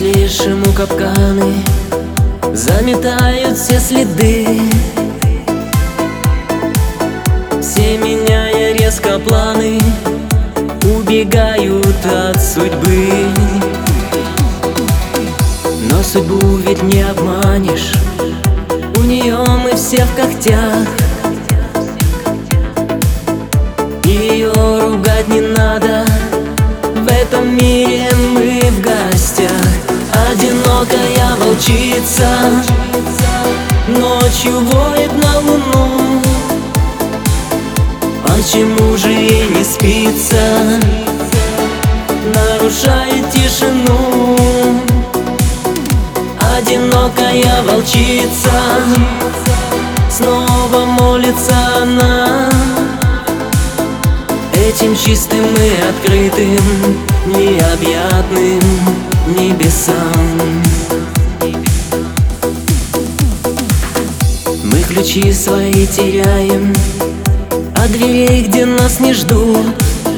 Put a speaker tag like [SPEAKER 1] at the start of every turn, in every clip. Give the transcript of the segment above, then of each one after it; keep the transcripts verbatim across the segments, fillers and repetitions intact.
[SPEAKER 1] лишь ему капканы заметают все следы. Все меняя резко планы, убегают от судьбы. Но судьбу ведь не обманешь, у нее мы все в когтях. Ее ругать не надо, в этом мире мы в гостях. Одинокая волчица ночью воет на луну. Почему же ей не спится, нарушает тишину? Одинокая волчица, снова молится она этим чистым и открытым, необъятным небесам. Мы ключи свои теряем от дверей, где нас не ждут.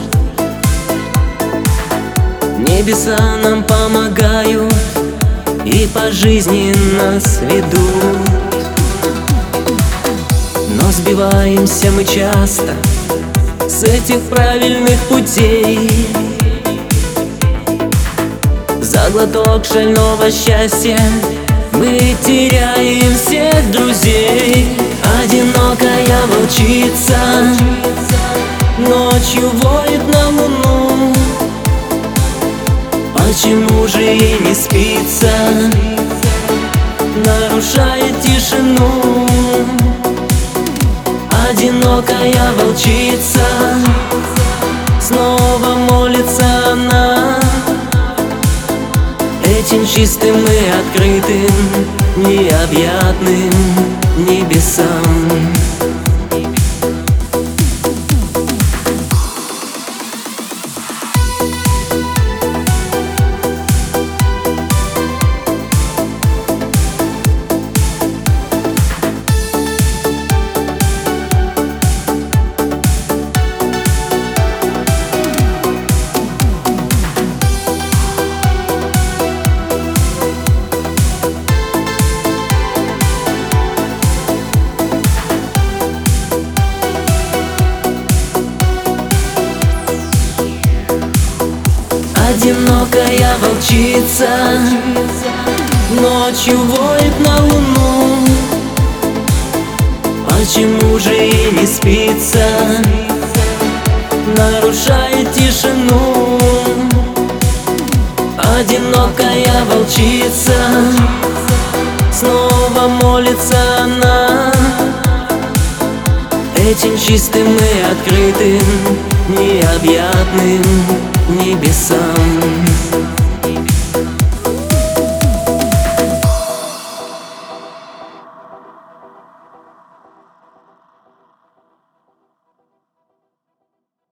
[SPEAKER 1] Небеса нам помогают и по жизни нас ведут. Но сбиваемся мы часто с этих правильных путей. За глоток шального счастья мы теряем всех друзей. Одинокая волчица ночью воет на луну. Почему же ей не спится, нарушает тишину? Одинокая волчица, снова молится она этим чистым и открытым, необъятным небесам. Одинокая волчица ночью воет на луну. Почему же ей не спится, нарушает тишину? Одинокая волчица, снова молится она этим чистым и открытым, необъятным небесам.